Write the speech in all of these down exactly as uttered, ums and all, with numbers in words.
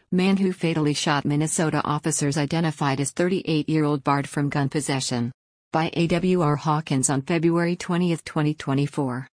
Man who fatally shot Minnesota officers identified as thirty-eight-year-old barred from gun possession. By A W R Hawkins on February twentieth, twenty twenty-four.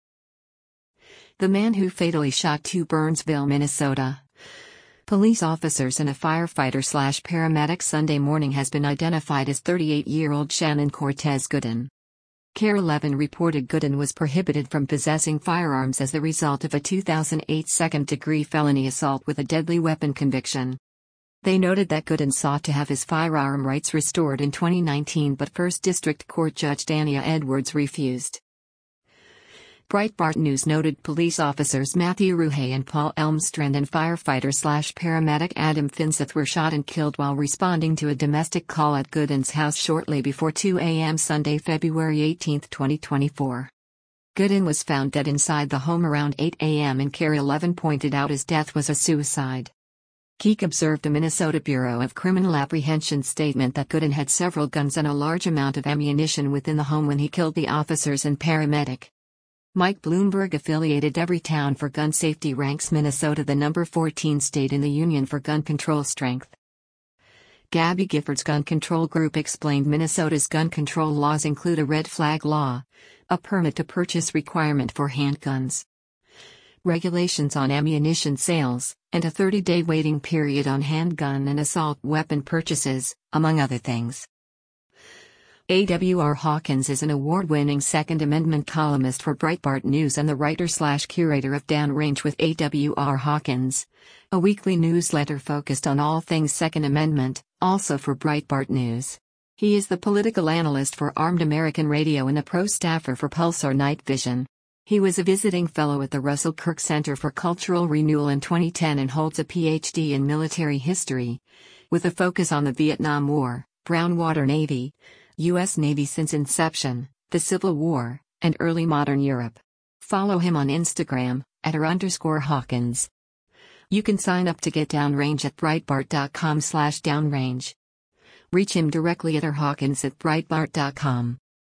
The man who fatally shot two Burnsville, Minnesota police officers and a firefighter-slash-paramedic Sunday morning has been identified as thirty-eight-year-old Shannon Cortez Gooden. KARE eleven reported Gooden was prohibited from possessing firearms as the result of a two thousand eight second-degree felony assault with a deadly weapon conviction. They noted that Gooden sought to have his firearm rights restored in twenty nineteen, but First District Court Judge Dania Edwards refused. Breitbart News noted police officers Matthew Ruhe and Paul Elmstrand and firefighter-slash-paramedic Adam Finseth were shot and killed while responding to a domestic call at Gooden's house shortly before two a m Sunday, February eighteenth, twenty twenty-four. Gooden was found dead inside the home around eight a m and KARE eleven pointed out his death was a suicide. Keek observed the Minnesota Bureau of Criminal Apprehension's statement that Gooden had several guns and a large amount of ammunition within the home when he killed the officers and paramedic. Mike Bloomberg affiliated Everytown for Gun Safety ranks Minnesota the number fourteen state in the Union for gun control strength. Gabby Giffords Gun Control Group explained Minnesota's gun control laws include a red flag law, a permit to purchase requirement for handguns, regulations on ammunition sales, and a thirty-day waiting period on handgun and assault weapon purchases, among other things. A W R Hawkins is an award-winning Second Amendment columnist for Breitbart News and the writer-slash-curator of Downrange with A W R Hawkins, a weekly newsletter focused on all things Second Amendment, also for Breitbart News. He is the political analyst for Armed American Radio and a pro staffer for Pulsar Night Vision. He was a visiting fellow at the Russell Kirk Center for Cultural Renewal in twenty ten and holds a P H D in military history, with a focus on the Vietnam War, Brown Water Navy, U S Navy since inception, the Civil War, and early modern Europe. Follow him on Instagram, at r underscore Hawkins. You can sign up to get Downrange at breitbart dot com slash downrange. Reach him directly at r hawkins at breitbart dot com.